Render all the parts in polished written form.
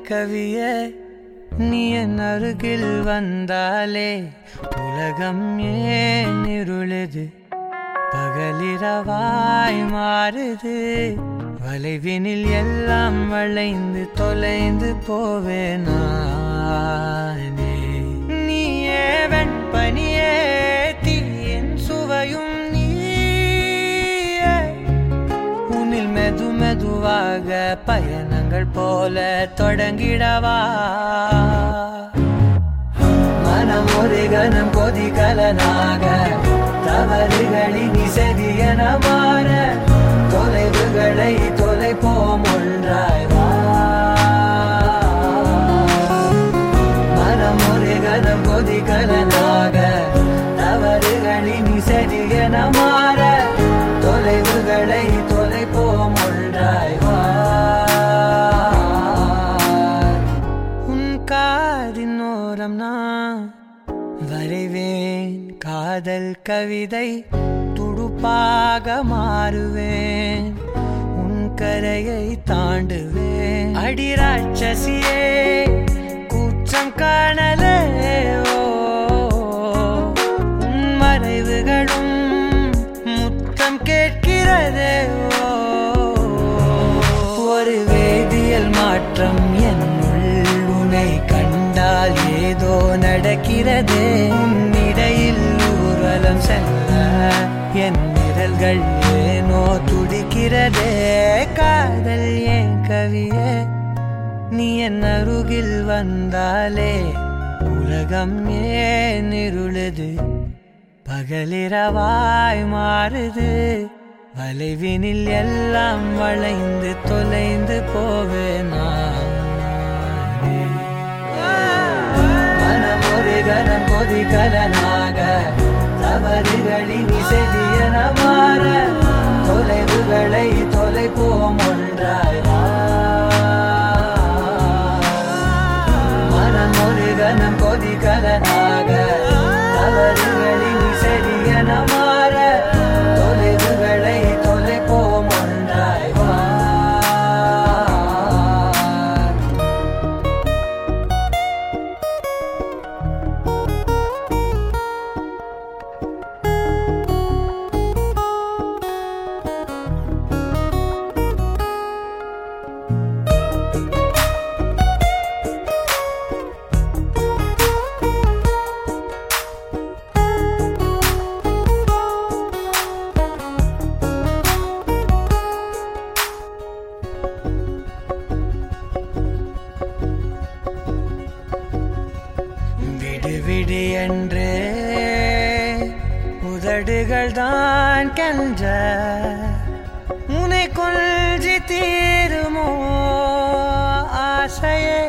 கவியே நீ என் அருகில் வந்தாலே உலகம் ஏன் இருளுது பகலிரவாய் மாறுது வளைவினில் எல்லாம் வளைந்து தொலைந்து போவேனே நீயே வெண்பனியே தீயின் சுவையும் நீயே உன்னில் மெது மெதுவாக பயணங்கள் போல தொடங்கிடவா மனம் ஒரு கணம் கொதிகலனாக தவறுகளின் இசையன மாற தொலைவுகளை தொலைப்போம் ஒன்றாய் வா மனம் ஒரு கணம் கொதிகலனாக தவறுகளின் இசையன மாற தொலைவுகளை தொலைப்போம் ஒன்றாய் வா உன் காதின் ஓரம் நான் வரைவேன் காதல் கவிதை துடுப்பாக மாறுவேன் உன் கரையை தாண்டுவேன் அடி ராட்சசியே கூச்சம் காணலே உன் மறைவுகளும் முத்தம் கேட்கிறதே ஒரு வேதியியல் மாற்றம் என்னுள் உன்னை கண்டால் ஏதோ நடக்கிறதே உன்னிடையில் ஊர்வலம் செல்ல என் விரல்கள் ஏனோ துடிக்கிறதே காதல் ஏன் கவியே நீ என் அருகில் வந்தாலே உலகம் ஏன் இருளுது பகலிரவாய் மாறுது வளைவினில் எல்லாம் வளைந்து தொலைந்து போவேனா மனம் ஒரு கணம் கொதிகலனாக தவறுகளின் இசையன மாற தொலைவுகளை தொலைப்போம் ஒன்றாய் வா மனம் ஒரு கணம் கொதிகலனாக தவறுகளின் இசையன மாற தொலைவுகளை தொலைப்போம் ஒன்றாய் வா விடு என்று உதடுகள் தான் கென்ற உன்னை கொல்ஜி தீருமோ ஆசையே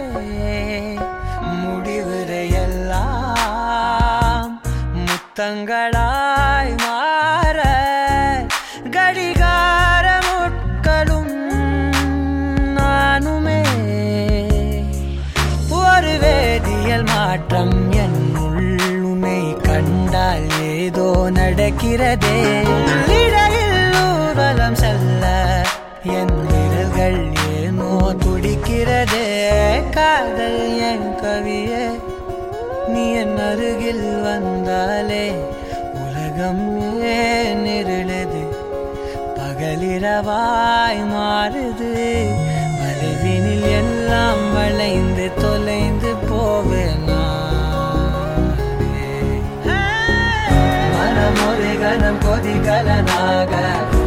முடிவுரையெல்லாம் முத்தங்களாய் மாற கடிகார முட்களும் நானுமே ஒரு வேதியியல் மாற்றம் என்னுள்ளே கண்டால் ஏதோ நடக்கிறதே இடையில் ஊர்வலம் செல்ல என் விரல்கள் ஏனோ துடிக்கிறதே காதல் என் கவியே நீ என் அருகில் வந்தாலே உலகம் ஏன் இருளுது பகலிரவாய் மாறுது வளைவினில் எல்லாம் வளைந்து தொலைந்து போவேனா மனம் ஒரு கணம் கொதிகலனாக